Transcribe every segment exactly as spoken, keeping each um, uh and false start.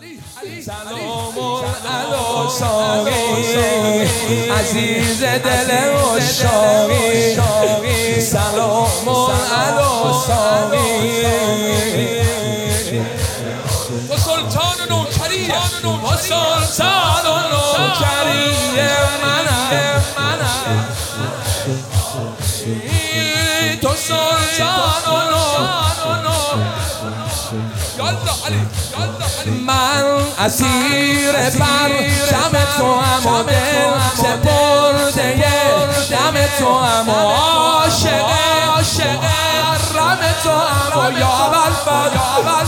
سلام علی ساقی عزیز دل عشاقی، سلام علی ساقی و سلطان و نوکری و سلطان و نوکری منم تو سلطان و نوکری. من اسیر پرچم تو هم و دل سپرده دم تو هم و عاشق رم تو هم و یا ابوالفضل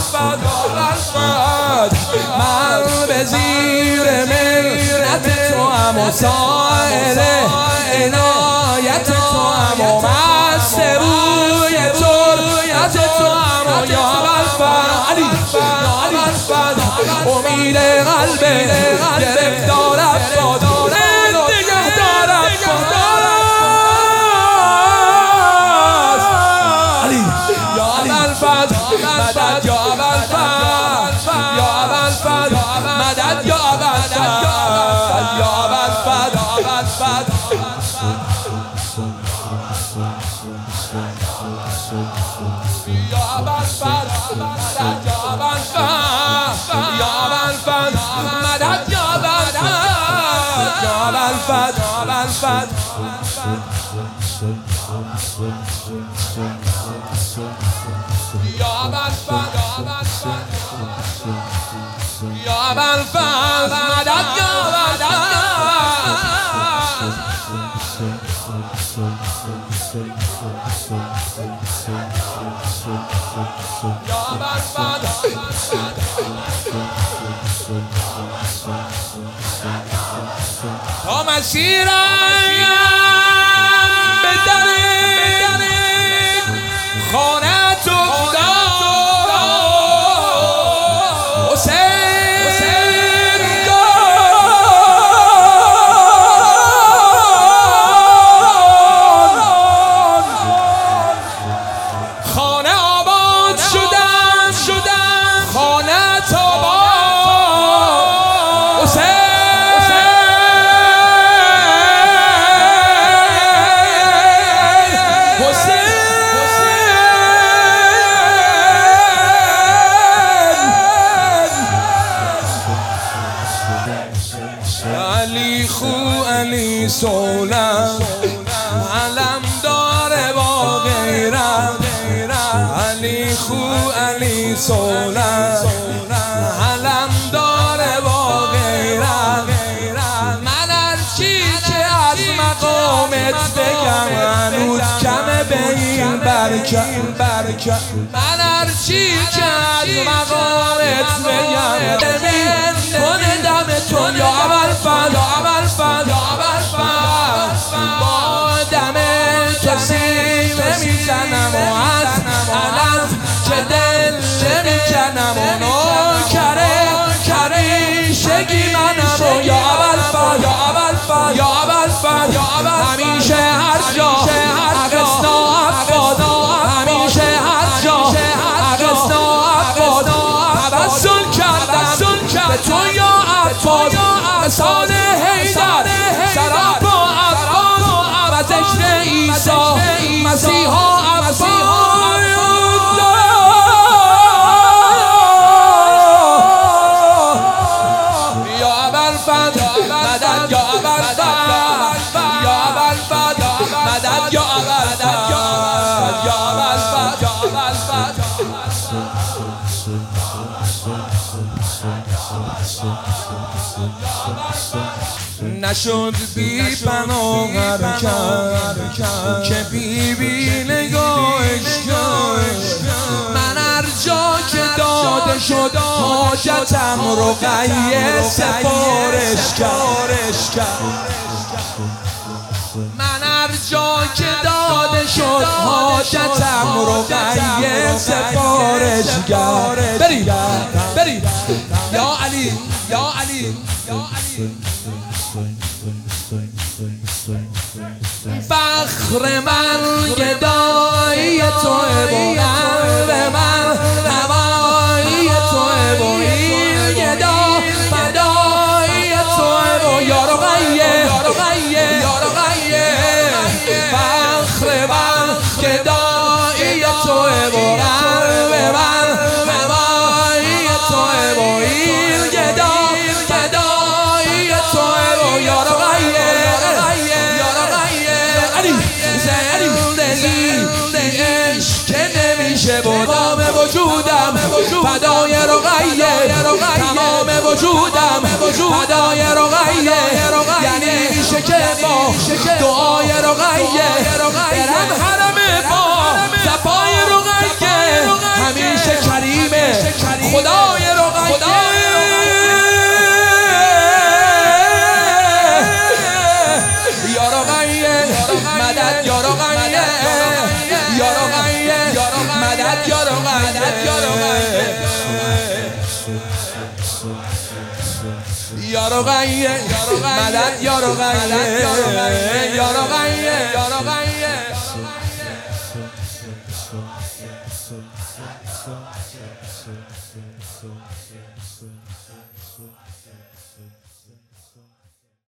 من به زیر منت تو هم و سائل عنایت تو هم و مست روی تربیت تو هم و یا ابوالفضل امید قلب گرفتار افراد نگهدار افراد علی یا ابوالفضل مدد یا ابوالفضل یا ابوالفضل مدد یا ابوالفضل یا ابوالفضل یا ابوالفضل مدد یا ابوالفضل یا ابوالفضل یا ابوالفضل یا ابوالفضل مدد یا تا مسیرم به در خانه‌ت افتاد حسین خانه آباد شدم خانه‌ت آباد حسین علی خو علی سولم علم داره با غیرم علی خو علی سولم علم داره با غیرم من هرچی که از مقامت بگم هنوز کمه به این برکت من هرچی که از مقامت بگم کنه دم تو یا ابوالفضل با دم کسی نمیزنم و از علم که دل نمیکنم و نوکره کریشگی منم و یا ابوالفضل یا ابوالفضل همیشه هر جا اغسنا افاد همیشه هر جا اغسنا افاد تبسل کردم به تو یا افاد مثال حیدر سراپا افاد و ذکر عیسی مسیحا افاد یا ابوالفضل مدد یا ابوالفضل یا ابوالفضل مدد یا ابوالفضل یا ابوالفضل نشد بی پناه حرکت که بی بی نگاهش کرد من هر جا که داده شد حاجتم رقیه سفارش کرد من هر جا که داده شد حاجتم رقیه سفارش کرد برید برید یا علی یا علی یا علی فخر من گدایی توه و قلب من هوایی توه و این گدایی زندگی عشق که نمیشه تمام وجودم فدای رقیه تمام وجودم فدای رقیه یعنی میشه که با دعای رقیه برم حرم با صفای رقیه همیشه کریمه خدای رقیه یا رقیه مدد یا رقیه یا رقیه مدد یا رقیه یا رقیه یا رقیه مدد یا رقیه یا رقیه یا رقیه